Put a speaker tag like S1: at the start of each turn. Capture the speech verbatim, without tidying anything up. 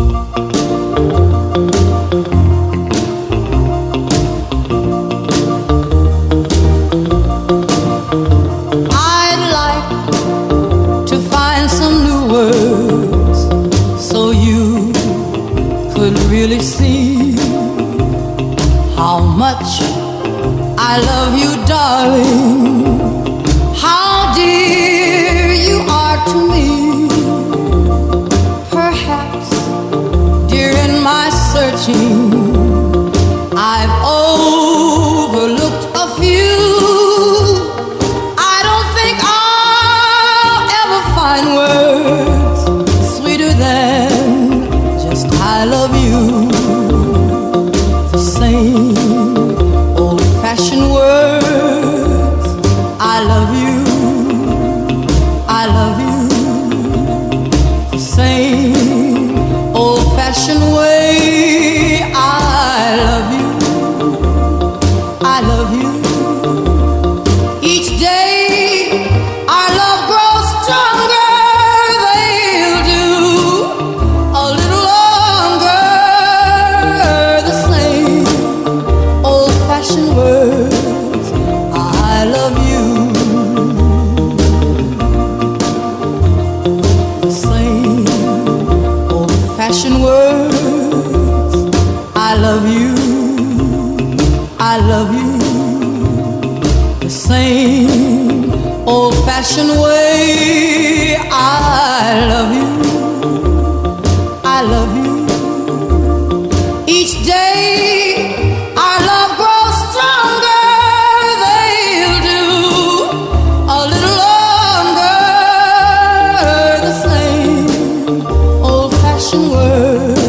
S1: Really see how much I love you, darling, how dear you are to me. Perhaps during my searching I've overlooked a few. I don't think I'll ever find words sweeter than just I love you. The same old-fashioned words, I love you, I love you. The same old-fashioned way, I love you, I love you. Each day our love grows stronger, they'll do a little longer. The same old-fashioned words, I love you. The same old-fashioned words, I love you, I love you. The same old-fashioned way, I love you, I love you. Each day our love grows stronger, they'll do a little longer. The same old-fashioned words,